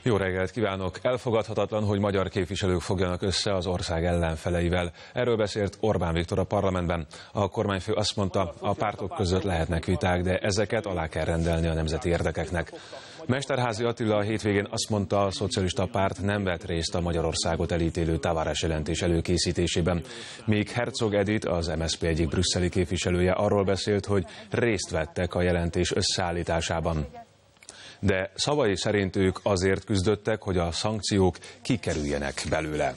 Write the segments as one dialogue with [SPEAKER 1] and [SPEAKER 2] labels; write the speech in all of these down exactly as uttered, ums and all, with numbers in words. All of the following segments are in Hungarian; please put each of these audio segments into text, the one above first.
[SPEAKER 1] Jó reggelt kívánok! Elfogadhatatlan, hogy magyar képviselők fogjanak össze az ország ellenfeleivel. Erről beszélt Orbán Viktor a parlamentben. A kormányfő azt mondta, a pártok között lehetnek viták, de ezeket alá kell rendelni a nemzeti érdekeknek. Mesterházy Attila a hétvégén azt mondta, a szocialista párt nem vett részt a Magyarországot elítélő Tavares jelentés előkészítésében. Míg Herzog Edith, az em es zé pé egyik brüsszeli képviselője arról beszélt, hogy részt vettek a jelentés összeállításában. De szavai szerint ők azért küzdöttek, hogy a szankciók kikerüljenek belőle.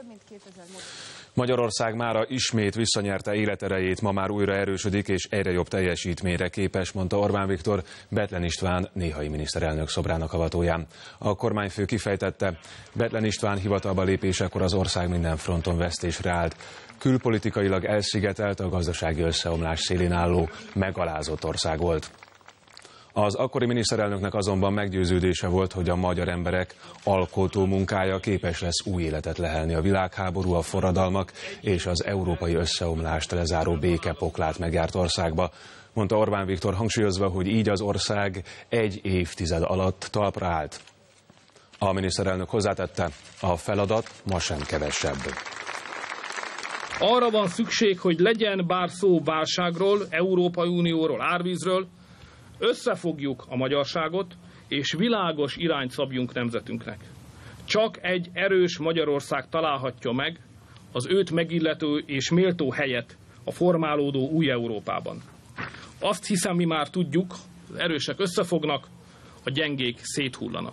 [SPEAKER 1] Magyarország mára ismét visszanyerte életerejét, ma már újra erősödik és egyre jobb teljesítményre képes, mondta Orbán Viktor Bethlen István néhai miniszterelnök szobrának avatóján. A kormányfő kifejtette, Bethlen István hivatalba lépésekor az ország minden fronton vesztésre állt. Külpolitikailag elszigetelt, a gazdasági összeomlás szélén álló, megalázott ország volt. Az akkori miniszterelnöknek azonban meggyőződése volt, hogy a magyar emberek alkotó munkája képes lesz új életet lehelni a világháború, a forradalmak és az európai összeomlást lezáró békepoklát megjárt országba, mondta Orbán Viktor, hangsúlyozva, hogy így az ország egy évtized alatt talpra állt. A miniszterelnök hozzátette, a feladat ma sem kevesebb.
[SPEAKER 2] Arra van szükség, hogy legyen bár szó válságról, Európai Unióról, árvízről, összefogjuk a magyarságot, és világos irányt szabjunk nemzetünknek. Csak egy erős Magyarország találhatja meg az őt megillető és méltó helyet a formálódó új Európában. Azt hiszem, mi már tudjuk, az erősek összefognak, a gyengék széthullanak.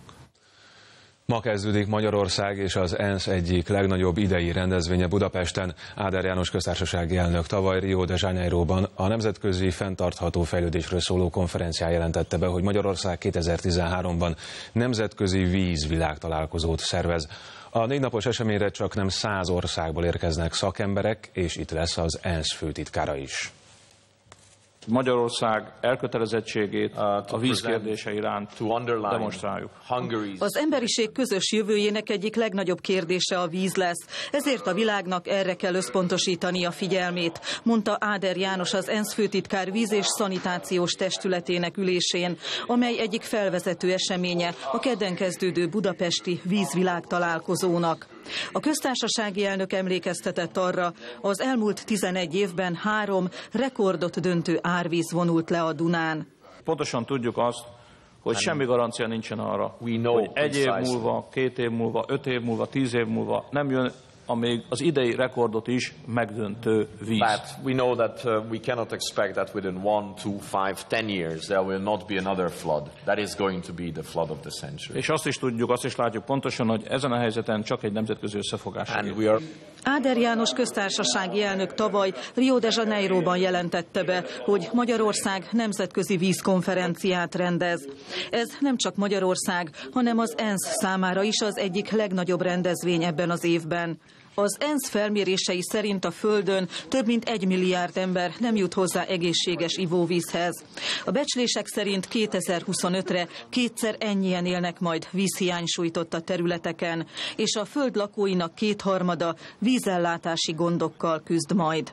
[SPEAKER 1] Ma kezdődik Magyarország és az ENSZ egyik legnagyobb idei rendezvénye Budapesten. Áder János köztársasági elnök tavaly Rio de Janeiroban a nemzetközi fenntartható fejlődésről szóló konferencián jelentette be, hogy Magyarország kétezer-tizenháromban nemzetközi vízvilágtalálkozót szervez. A négy napos eseményre csak nem száz országból érkeznek szakemberek, és itt lesz az ENSZ főtitkára is.
[SPEAKER 3] Magyarország elkötelezettségét a vízkérdése iránt demonstráljuk.
[SPEAKER 4] Az emberiség közös jövőjének egyik legnagyobb kérdése a víz lesz, ezért a világnak erre kell összpontosítani a figyelmét, mondta Áder János az ENSZ főtitkár víz- és szanitációs testületének ülésén, amely egyik felvezető eseménye a kedden kezdődő budapesti vízvilágtalálkozónak. A köztársasági elnök emlékeztetett arra, az elmúlt tizenegy évben három rekordot döntő árvíz vonult le a Dunán.
[SPEAKER 3] Pontosan tudjuk azt, hogy semmi garancia nincsen arra, hogy egy év múlva, két év múlva, öt év múlva, tíz év múlva nem jön a még az idei rekordot is megdöntő víz.
[SPEAKER 5] But we know that uh, we cannot expect that within one, two, five, ten years there will not be another flood. That is going to be the flood of the century.
[SPEAKER 3] És azt is tudjuk, azt is látjuk pontosan, hogy ezen a helyzeten csak egy nemzetközi összefogás.
[SPEAKER 5] And we are...
[SPEAKER 4] Áder János köztársasági elnök tavaly Rio de Janeiroban jelentette be, hogy Magyarország nemzetközi vízkonferenciát rendez. Ez nem csak Magyarország, hanem az ENSZ számára is az egyik legnagyobb rendezvény ebben az évben. Az ENSZ felmérései szerint a Földön több mint egy milliárd ember nem jut hozzá egészséges ivóvízhez. A becslések szerint kétezer-huszonötre kétszer ennyien élnek majd vízhiány sújtotta területeken, és a Föld lakóinak kétharmada vízellátási gondokkal küzd majd.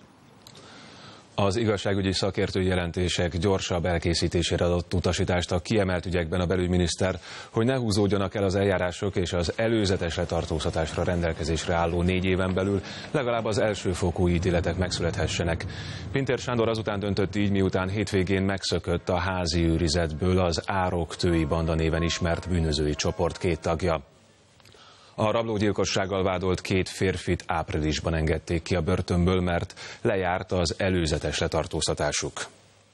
[SPEAKER 1] Az igazságügyi szakértői jelentések gyorsabb elkészítésére adott utasítást a kiemelt ügyekben a belügyminiszter, hogy ne húzódjanak el az eljárások, és az előzetes letartóztatásra rendelkezésre álló négy éven belül legalább az elsőfokú ítéletek megszülethessenek. Pintér Sándor azután döntött így, miután hétvégén megszökött a házi őrizetből az Árok-Tői banda néven ismert bűnözői csoport két tagja. A rablógyilkossággal vádolt két férfit áprilisban engedték ki a börtönből, mert lejárt az előzetes letartóztatásuk.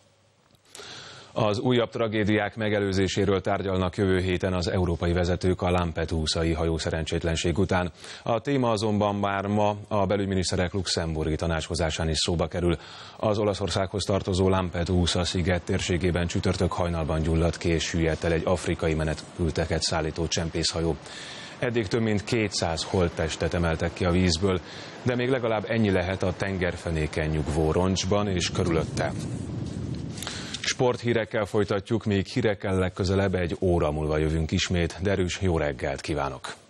[SPEAKER 1] Az újabb tragédiák megelőzéséről tárgyalnak jövő héten az európai vezetők a Lampedusai hajószerencsétlenség után. A téma azonban már ma a belügyminiszterek luxemburgi tanácskozásán is szóba kerül. Az Olaszországhoz tartozó Lampedusa sziget térségében csütörtök hajnalban gyulladt ki és süllyedt el egy afrikai menekülteket szállító csempészhajó. Eddig több mint kétszáz holttestet emeltek ki a vízből, de még legalább ennyi lehet a tengerfenéken nyugvó roncsban és körülötte. Sporthírekkel folytatjuk, még hírekkel legközelebb egy óra múlva jövünk ismét. Derűs, jó reggelt kívánok!